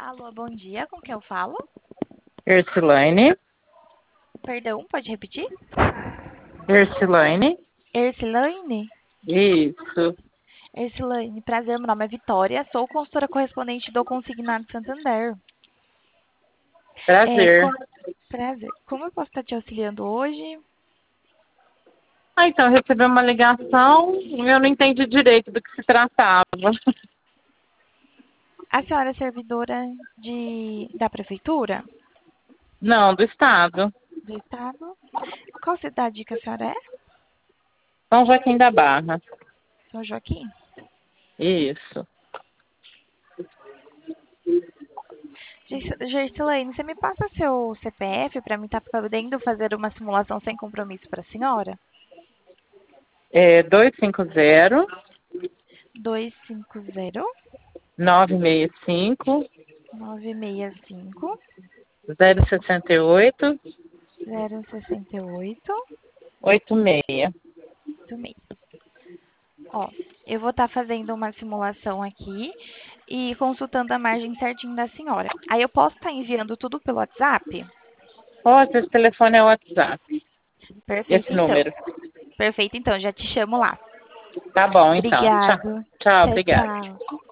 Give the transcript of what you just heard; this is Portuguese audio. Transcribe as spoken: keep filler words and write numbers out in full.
Alô, bom dia, com quem eu falo? Ercilaine. Perdão, pode repetir? Ercilaine. Ercilaine? Isso. Ercilaine, prazer, meu nome é Vitória, sou consultora correspondente do Consignado Santander. É, Prazer. com... Prazer. Como eu posso estar te auxiliando hoje? Ah, então, eu recebi uma ligação e eu não entendi direito do que se tratava. A senhora é servidora de... da prefeitura? Não, do Estado. Do estado? Qual cidade que a senhora é? São Joaquim da Barra. São Joaquim? Isso. Gercilaine, você me passa seu C P F para mim estar podendo fazer uma simulação sem compromisso para a senhora? É dois cinco zero, dois cinco zero, nove seis cinco, nove seis cinco, zero seis oito, zero seis oito, oito seis. oito seis. Ó, eu vou estar fazendo uma simulação aqui e consultando a margem certinho da senhora. Aí eu posso estar enviando tudo pelo WhatsApp? Pode, esse telefone é o WhatsApp. Perfeito, Esse então. número. Perfeito, então. Já te chamo lá. Tá bom, então. Tchau. Obrigado. Tchau, Tchau, obrigada. tchau.